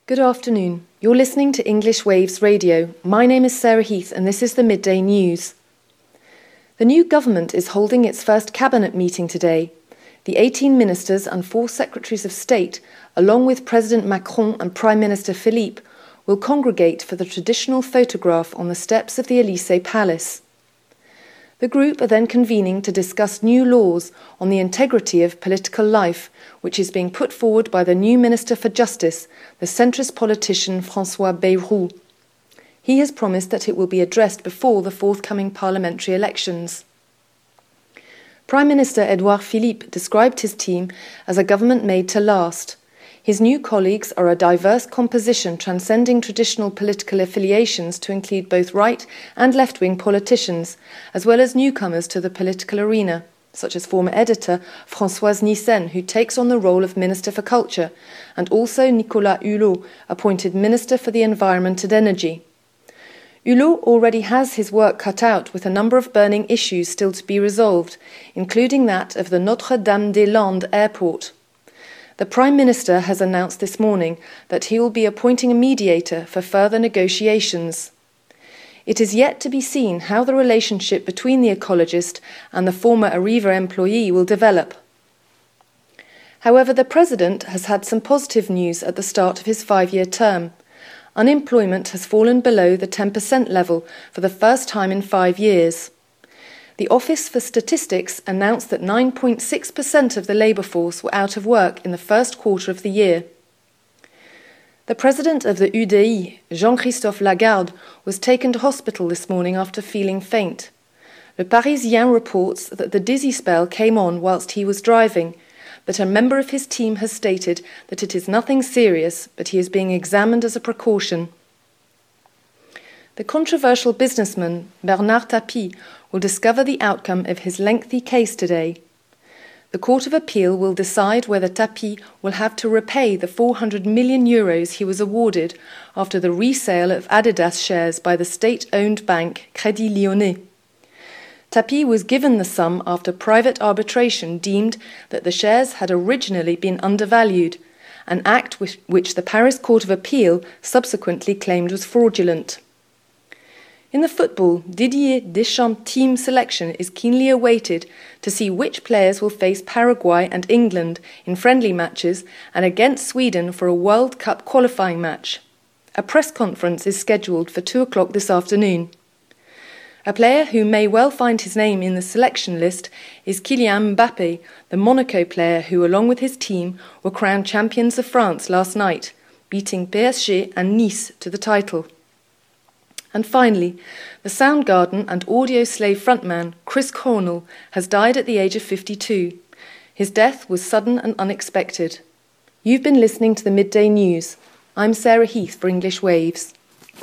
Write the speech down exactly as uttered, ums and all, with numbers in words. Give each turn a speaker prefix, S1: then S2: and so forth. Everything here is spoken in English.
S1: Good afternoon. You're listening to English Waves Radio. My name is Sarah Heath and this is the Midday News. The new government is holding its first cabinet meeting today. The eighteen ministers and four secretaries of state, along with President Macron and Prime Minister Philippe, will congregate for the traditional photograph on the steps of the Élysée Palace. The group are then convening to discuss new laws on the integrity of political life, which is being put forward by the new Minister for Justice, the centrist politician François Bayrou. He has promised that it will be addressed before the forthcoming parliamentary elections. Prime Minister Édouard Philippe described his team as a government made to last. His new colleagues are a diverse composition transcending traditional political affiliations to include both right and left-wing politicians, as well as newcomers to the political arena, such as former editor Françoise Nyssen, who takes on the role of Minister for Culture, and also Nicolas Hulot, appointed Minister for the Environment and Energy. Hulot already has his work cut out with a number of burning issues still to be resolved, including that of the Notre-Dame-des-Landes airport. The Prime Minister has announced this morning that he will be appointing a mediator for further negotiations. It is yet to be seen how the relationship between the ecologist and the former Arriva employee will develop. However, the President has had some positive news at the start of his five-year term. Unemployment has fallen below the ten percent level for the first time in five years. The Office for Statistics announced that nine point six percent of the labour force were out of work in the first quarter of the year. The president of the U D I, Jean-Christophe Lagarde, was taken to hospital this morning after feeling faint. Le Parisien reports that the dizzy spell came on whilst he was driving, but a member of his team has stated that it is nothing serious, but he is being examined as a precaution. The controversial businessman Bernard Tapie will discover the outcome of his lengthy case today. The Court of Appeal will decide whether Tapie will have to repay the four hundred million euros he was awarded after the resale of Adidas shares by the state-owned bank Crédit Lyonnais. Tapie was given the sum after private arbitration deemed that the shares had originally been undervalued, an act which the Paris Court of Appeal subsequently claimed was fraudulent. In the football, Didier Deschamps' team selection is keenly awaited to see which players will face Paraguay and England in friendly matches and against Sweden for a World Cup qualifying match. A press conference is scheduled for two o'clock this afternoon. A player who may well find his name in the selection list is Kylian Mbappé, the Monaco player who, along with his team, were crowned champions of France last night, beating P S G and Nice to the title. And finally, the Soundgarden and Audioslave frontman Chris Cornell has died at the age of fifty-two. His death was sudden and unexpected. You've been listening to the Midday News. I'm Sarah Heath for English Waves.